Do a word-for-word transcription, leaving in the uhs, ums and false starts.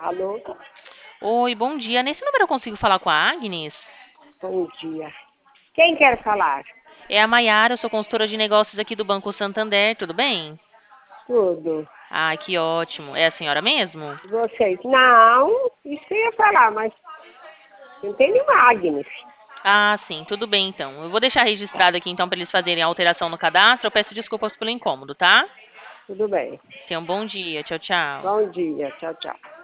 Alô? Oi, bom dia. Nesse número eu consigo falar com a Agnes? Bom dia. Quem quer falar? É a Maiara, eu sou consultora de negócios aqui do Banco Santander, tudo bem? Tudo. Ah, que ótimo. É a senhora mesmo? Vocês? Não, isso que eu ia falar, mas não tem nenhuma Agnes. Ah, sim, tudo bem então. Eu vou deixar registrado aqui então para eles fazerem a alteração no cadastro. Eu peço desculpas pelo incômodo, tá? Tudo bem. Tenha um bom dia. Tchau, tchau. Bom dia. Tchau, tchau.